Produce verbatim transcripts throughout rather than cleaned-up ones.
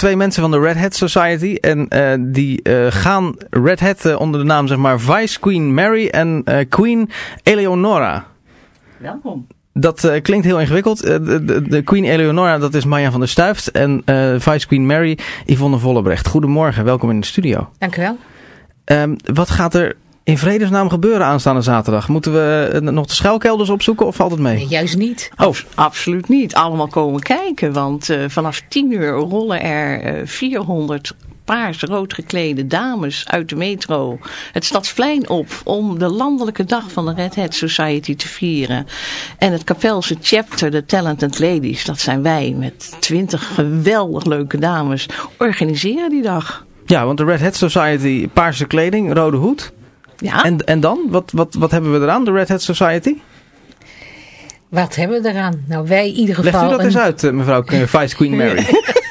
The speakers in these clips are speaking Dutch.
twee mensen van de Red Hat Society. En uh, die uh, gaan Red Hat uh, onder de naam, zeg maar, Vice Queen Mary en uh, Queen Eleonora. Welkom. Dat uh, klinkt heel ingewikkeld. Uh, de, de, de Queen Eleonora, dat is Marjan van der Stuift. En uh, Vice Queen Mary, Yvonne Vollebrecht. Goedemorgen, welkom in de studio. Dank u wel. Um, wat gaat er in vredesnaam gebeuren aanstaande zaterdag? Moeten we uh, nog de schuilkelders opzoeken of valt het mee? Nee, juist niet. Oh, Abs- absoluut niet. Allemaal komen kijken. Want uh, vanaf tien uur rollen er uh, vierhonderd paars-rood geklede dames uit de metro het Stadsplein op om de landelijke dag van de Red Hat Society te vieren. En het Kapelse chapter, de Talented Ladies, dat zijn wij met twintig geweldig leuke dames, organiseren die dag. Ja, want de Red Hat Society, paarse kleding, rode hoed. Ja. En, en dan? Wat, wat, wat hebben we eraan, de Red Hat Society? Wat hebben we eraan? Nou, wij in ieder geval... Legt u dat een... eens uit, mevrouw Vice Queen Mary.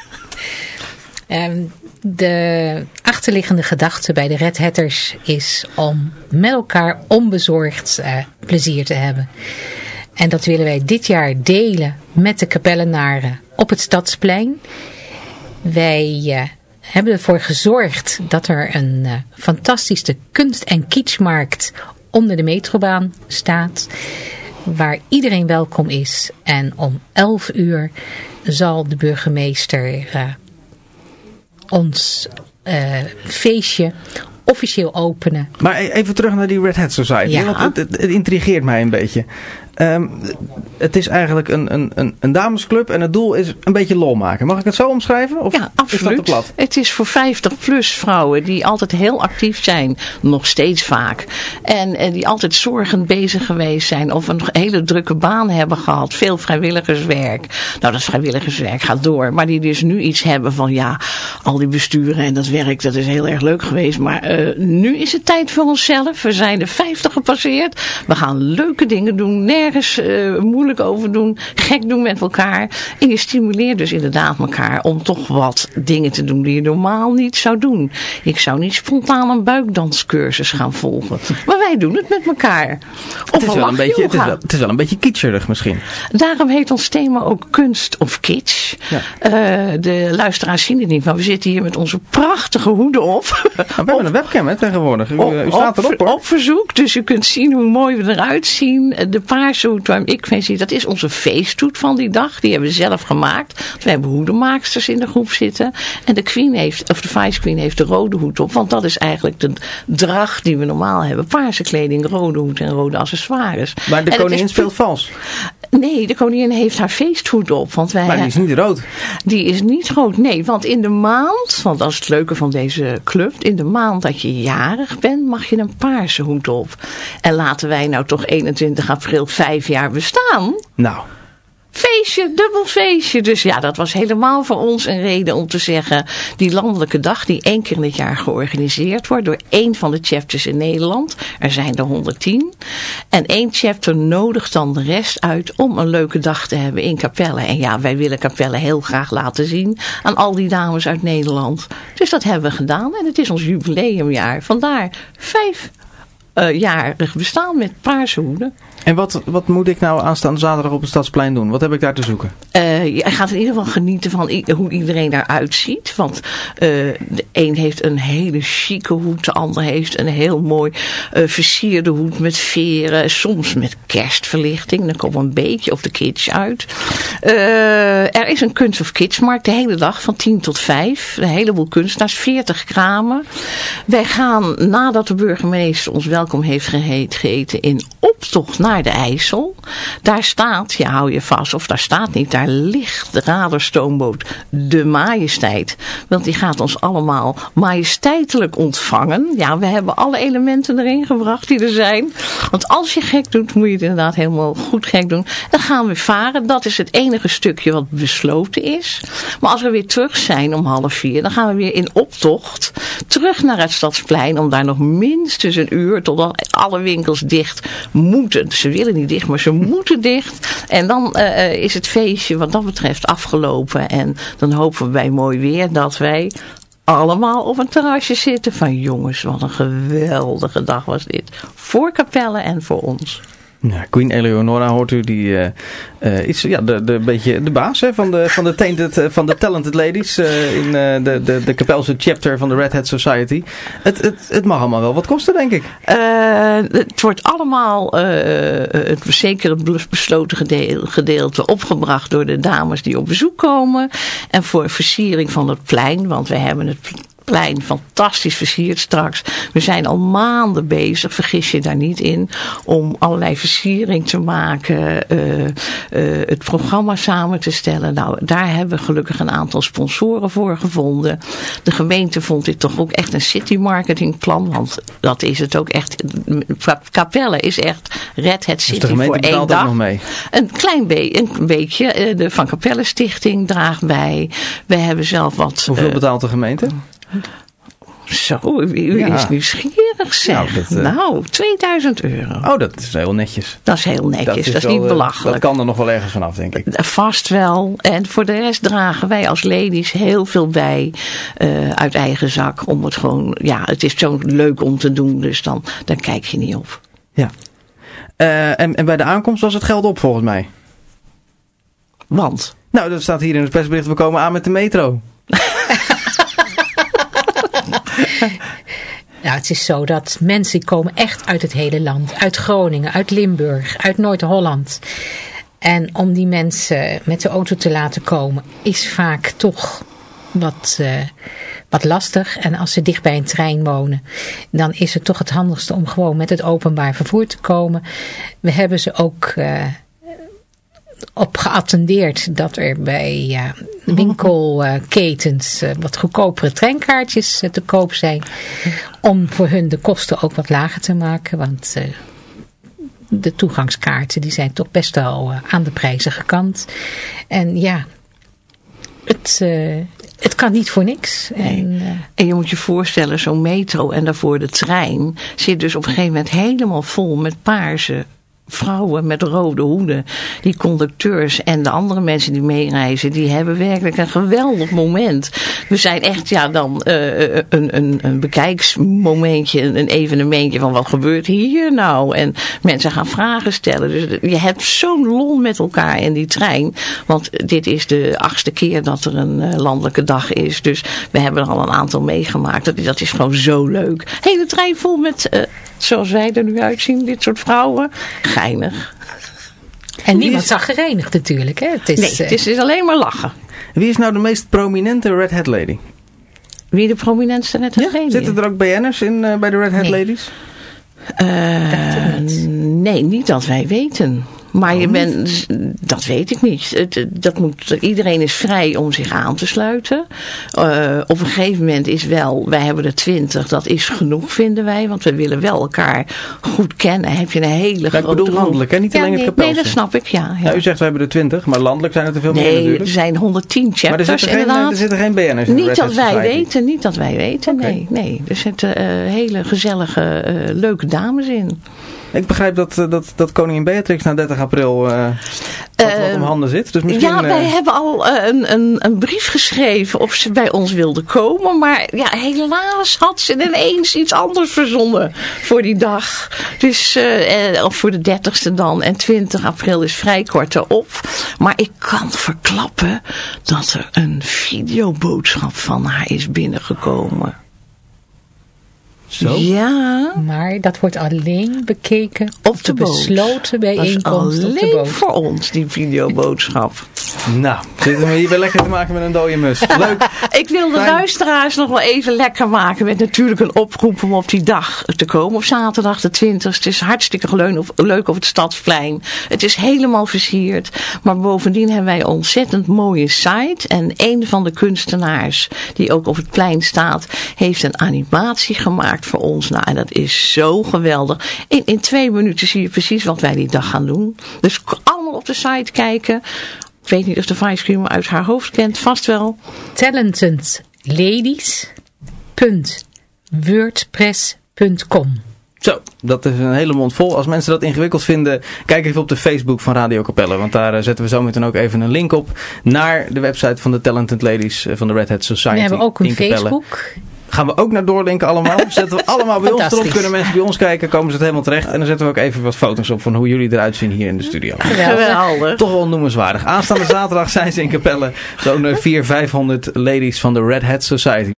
um, de achterliggende gedachte bij de Red Hatters is om met elkaar onbezorgd uh, plezier te hebben. En dat willen wij dit jaar delen met de Kapellenaren op het Stadsplein. Wij... Uh, hebben ervoor gezorgd dat er een uh, fantastische kunst- en kitschmarkt onder de metrobaan staat. Waar iedereen welkom is. En om elf uur zal de burgemeester uh, ons uh, feestje officieel openen. Maar even terug naar die Red Hat Society. Ja. Want het, het, het intrigeert mij een beetje. Um, het is eigenlijk een, een, een, een damesclub en het doel is een beetje lol maken. Mag ik het zo omschrijven? Of ja, absoluut. Is dat te plat? Het is voor vijftig plus vrouwen die altijd heel actief zijn. Nog steeds vaak. En, en die altijd zorgend bezig geweest zijn. Of een hele drukke baan hebben gehad. Veel vrijwilligerswerk. Nou, dat vrijwilligerswerk gaat door. Maar die dus nu iets hebben van ja, al die besturen en dat werk, dat is heel erg leuk geweest. Maar uh, nu is het tijd voor onszelf. We zijn de vijftig gepasseerd. We gaan leuke dingen doen. Nergens uh, moeilijk over doen. Gek doen met elkaar. En je stimuleert dus inderdaad elkaar om toch wat dingen te doen die je normaal niet zou doen. Ik zou niet spontaan een buikdanscursus gaan volgen. Maar wij doen het met elkaar. Of het, is wel een beetje, het, is wel, het is wel een beetje kitscherig misschien. Daarom heet ons thema ook kunst of kitsch. Ja. Uh, de luisteraars zien het niet, maar we zitten hier met onze prachtige hoeden op. Nou, we hebben een webcam hè, tegenwoordig. U, op, u staat erop hoor. Op verzoek, dus u kunt zien hoe mooi we eruit zien. De paarse hoed waar ik mee zie, dat is onze feesthoed van die dag. Die hebben we zelf gemaakt. We hebben hoedenmaaksters in de groep zitten. En de Queen heeft, of de Vice Queen heeft de rode hoed op. Want dat is eigenlijk de dracht die we normaal hebben. Paarse kleding, rode hoed en rode accessoires. Maar de en koningin is, speelt vals. Nee, de koningin heeft haar feesthoed op. Want wij, maar die is niet rood. Die is niet rood, nee. Want in de maand, want dat is het leuke van deze club. In de maand dat je jarig bent, mag je een paarse hoed op. En laten wij nou toch eenentwintig april vijf jaar bestaan. Nou. Feestje, dubbel feestje. Dus ja, dat was helemaal voor ons een reden om te zeggen, die landelijke dag die één keer in het jaar georganiseerd wordt door één van de chapters in Nederland. Er zijn er honderdtien. En één chapter nodigt dan de rest uit om een leuke dag te hebben in Capelle. En ja, wij willen Capelle heel graag laten zien aan al die dames uit Nederland. Dus dat hebben we gedaan en het is ons jubileumjaar. Vandaar vijf uh, jarig bestaan met paarse hoeden. En wat, wat moet ik nou aanstaande zaterdag op het Stadsplein doen? Wat heb ik daar te zoeken? Uh, je gaat in ieder geval genieten van i- hoe iedereen daaruit ziet. Want uh, de een heeft een hele chique hoed. De ander heeft een heel mooi uh, versierde hoed met veren. Soms met kerstverlichting. Dan komt een beetje op de kitsch uit. Uh, er is een kunst- of kitschmarkt de hele dag van tien tot vijf. Een heleboel kunstenaars. veertig kramen. Wij gaan nadat de burgemeester ons welkom heeft geheten in optocht naar de IJssel. Daar staat, ja hou je vast, of daar staat niet, daar ligt de radarstoomboot De Majesteit. Want die gaat ons allemaal majesteitelijk ontvangen. Ja, we hebben alle elementen erin gebracht die er zijn. Want als je gek doet, moet je het inderdaad helemaal goed gek doen. Dan gaan we varen. Dat is het enige stukje wat besloten is. Maar als we weer terug zijn om half vier, dan gaan we weer in optocht terug naar het Stadsplein om daar nog minstens een uur totdat alle winkels dicht moeten. Ze willen niet dicht, maar ze moeten dicht. En dan uh, is het feestje wat dat betreft afgelopen. En dan hopen we bij mooi weer dat wij allemaal op een terrasje zitten. Van jongens, wat een geweldige dag was dit. Voor Capelle en voor ons. Ja, Queen Eleonora hoort u, die uh, uh, is ja, de, de, beetje de baas hè, van, de, van, de tainted, uh, van de Talented Ladies uh, in uh, de, de, de Kapelse chapter van de Red Hat Society. Het, het, het mag allemaal wel wat kosten, denk ik. Uh, het wordt allemaal, uh, het zekere besloten gedeelte, gedeelte opgebracht door de dames die op bezoek komen. En voor versiering van het plein, want we hebben het plein fantastisch versierd straks. We zijn al maanden bezig, vergis je daar niet in, om allerlei versiering te maken, uh, uh, het programma samen te stellen. Nou, daar hebben we gelukkig een aantal sponsoren voor gevonden. De gemeente vond dit toch ook echt een city marketing plan, want dat is het ook echt. Capelle is echt Red Hat City dus voor één dag. Nog mee. Een klein be- een beetje. De Van Capelle Stichting draagt bij. We hebben zelf wat. Hoeveel uh, betaalt de gemeente? Zo, u ja. is nieuwsgierig zeg. Nou, dit, uh... nou, tweeduizend euro. Oh, dat is heel netjes. Dat is heel netjes, dat is, dat is wel, niet belachelijk. Dat kan er nog wel ergens vanaf, denk ik. Vast wel. En voor de rest dragen wij als ladies heel veel bij uh, uit eigen zak. Om het gewoon, ja, het is zo leuk om te doen, dus dan, dan kijk je niet op. Ja. Uh, en, en bij de aankomst was het geld op, volgens mij. Want? Nou, dat staat hier in het persbericht, we komen aan met de metro. Nou, het is zo dat mensen komen echt uit het hele land. Uit Groningen, uit Limburg, uit Noord-Holland. En om die mensen met de auto te laten komen is vaak toch wat, uh, wat lastig. En als ze dicht bij een trein wonen, dan is het toch het handigste om gewoon met het openbaar vervoer te komen. We hebben ze ook Uh, op geattendeerd dat er bij ja, winkelketens uh, wat goedkopere treinkaartjes uh, te koop zijn. Om voor hun de kosten ook wat lager te maken. Want uh, de toegangskaarten die zijn toch best wel uh, aan de prijzige kant. En ja, het, uh, het kan niet voor niks. Nee. En, uh, en je moet je voorstellen, zo'n metro en daarvoor de trein zit dus op een gegeven moment helemaal vol met paarse vrouwen met rode hoeden. Die conducteurs en de andere mensen die meereizen, die hebben werkelijk een geweldig moment. We zijn echt ja dan uh, een, een, een bekijksmomentje, een evenementje van wat gebeurt hier nou? En mensen gaan vragen stellen. Dus je hebt zo'n lol met elkaar in die trein. Want dit is de achtste keer dat er een uh, landelijke dag is. Dus we hebben er al een aantal meegemaakt. Dat, dat is gewoon zo leuk. Hele trein vol met, uh, zoals wij er nu uitzien, dit soort vrouwen. Geinig. En niemand zag gereinigd natuurlijk. Hè? Het is, nee, het is, het is alleen maar lachen. Wie is nou de meest prominente Red Hat Lady? Wie de prominentste Red Hat ja, Lady? Zitten er ook B N'ers in uh, bij de Red Hat nee. Ladies? Uh, niet. Nee, niet dat wij weten. Maar je bent, dat weet ik niet. Het, dat moet, iedereen is vrij om zich aan te sluiten. Uh, op een gegeven moment is wel, wij hebben er twintig, dat is genoeg vinden wij. Want we willen wel elkaar goed kennen. Heb je een hele ja, grote... Ik bedoel landelijk, hè? Niet ja, alleen nee, het Kapelse. Nee, dat snap ik, ja. ja. ja. U zegt we hebben er twintig, maar landelijk zijn het er veel nee, meer natuurlijk. Nee, er zijn honderdtien chapters maar er zitten inderdaad. Geen, er zitten geen B N'ers in niet de Red dat Hat wij Society. weten, niet dat wij weten, okay. nee. nee. Er zitten uh, hele gezellige, uh, leuke dames in. Ik begrijp dat, dat, dat koningin Beatrix na dertig april uh, wat, uh, wat om handen zit. Dus misschien, ja, wij uh... hebben al uh, een, een, een brief geschreven of ze bij ons wilde komen. Maar ja, helaas had ze ineens iets anders verzonnen voor die dag. Dus, uh, of voor de dertigste dan. En twintig april is vrij kort erop. Maar ik kan verklappen dat er een videoboodschap van haar is binnengekomen. Zo? Ja. Maar dat wordt alleen bekeken op de, de besloten bijeenkomst op de boot. Voor ons, die videoboodschap. Nou, zitten we hier weer lekker te maken met een dode mus. Leuk. Ik wil de Fijn. luisteraars nog wel even lekker maken met natuurlijk een oproep om op die dag te komen. Op zaterdag de twintigste. Het is hartstikke leuk op het Stadsplein. Het is helemaal versierd. Maar bovendien hebben wij een ontzettend mooie site. En een van de kunstenaars die ook op het plein staat, heeft een animatie gemaakt voor ons. Nou, en dat is zo geweldig. In, in twee minuten zie je precies wat wij die dag gaan doen. Dus allemaal op de site kijken. Ik weet niet of de Vice Queen uit haar hoofd kent. Vast wel. talented ladies punt wordpress punt com. Zo, dat is een hele mond vol. Als mensen dat ingewikkeld vinden, kijk even op de Facebook van Radio Capelle. Want daar uh, zetten we zo meteen ook even een link op naar de website van de Talented Ladies uh, van de Red Hat Society. We hebben ook een in Capelle. Facebook. Gaan we ook naar doordenken allemaal. Zetten we allemaal bij ons erop. Kunnen mensen bij ons kijken. Komen ze het helemaal terecht. En dan zetten we ook even wat foto's op van hoe jullie eruit zien hier in de studio. Geweldig. Toch wel noemenswaardig. Aanstaande zaterdag zijn ze in Capelle. Zo'n vierhonderd, vijfhonderd ladies van de Red Hat Society.